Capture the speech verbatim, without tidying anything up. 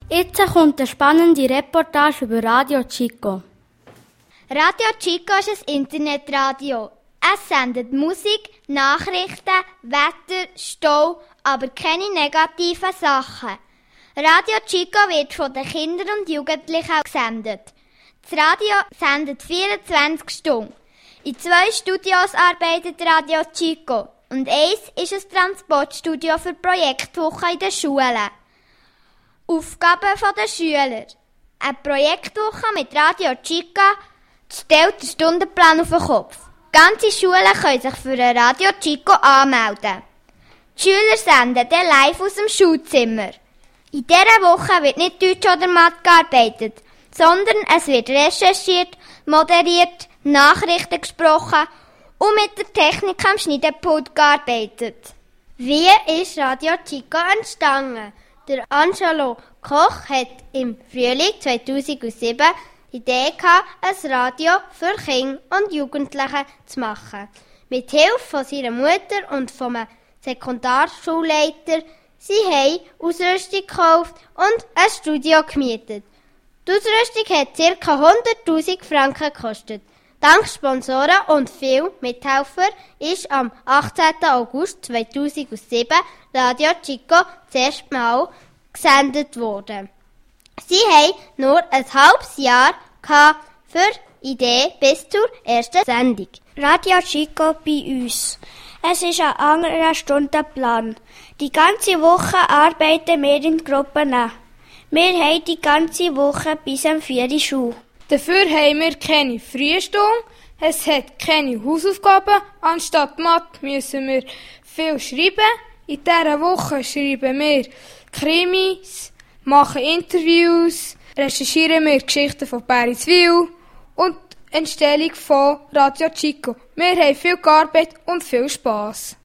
Jetzt kommt eine spannende Reportage über Radio Chico. Radio Chico ist ein Internetradio. Es sendet Musik, Nachrichten, Wetter, Stau, aber keine negativen Sachen. Radio Chico wird von den Kindern und Jugendlichen gesendet. Das Radio sendet vierundzwanzig Stunden. In zwei Studios arbeitet Radio Chico und eins ist ein Transportstudio für Projektwochen in den Schulen. Aufgaben der Schüler. Eine Projektwoche mit Radio Chico stellt den Stundenplan auf den Kopf. Ganze Schulen können sich für ein Radio Chico anmelden. Die Schüler senden dann live aus dem Schulzimmer. In dieser Woche wird nicht Deutsch oder Mathe gearbeitet, sondern es wird recherchiert, moderiert, Nachrichten gesprochen und mit der Technik am Schneidepult gearbeitet. Wie ist Radio Chico entstanden? Der Angelo Koch hat im Frühling zweitausendsieben die Idee gehabt, ein Radio für Kinder und Jugendliche zu machen. Mit Hilfe von seiner Mutter und vom Sekundarschulleiter, sie haben Ausrüstung gekauft und ein Studio gemietet. Die Ausrüstung hat ca. hunderttausend Franken gekostet. Dank Sponsoren und viel Mithelfer ist am achtzehnten August zweitausendsieben Radio Chico das erste Mal gesendet worden. Sie haben nur ein halbes Jahr für die Idee bis zur ersten Sendung. Radio Chico bei uns. Es ist ein anderer Stundenplan. Die ganze Woche arbeiten wir in Gruppen an. Wir haben die ganze Woche bis um vier Uhr Schule. Dafür haben wir keine Frühstunde, es hat keine Hausaufgaben. Anstatt Mathe müssen wir viel schreiben. In dieser Woche schreiben wir Krimis, machen Interviews, recherchieren wir Geschichten von Pariswil und Entstehung von Radio Chico. Wir haben viel gearbeitet und viel Spass.